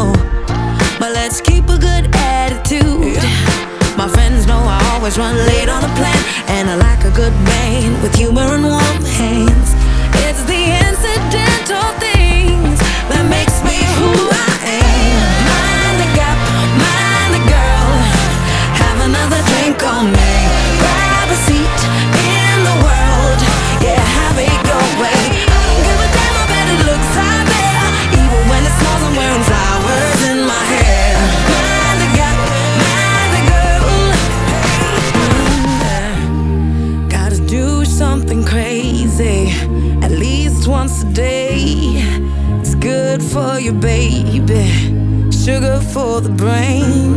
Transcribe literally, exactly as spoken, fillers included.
know. But let's keep a good attitude. My friends know I always run late on a plan, and I like a good man with humor and warm hands. It's the incidental things that makes me who I am. Mind the gap, mind the girl. Have another drink on me. Grab a seat in the world. Yeah, have it your way. I don't give a damn, I bet it looks out there. Even when it smells, I'm wearing flowers in my hair. Mind the gap, mind the girl. Mm, gotta do something crazy at least once a day. It's good for you, baby. Sugar for the brain.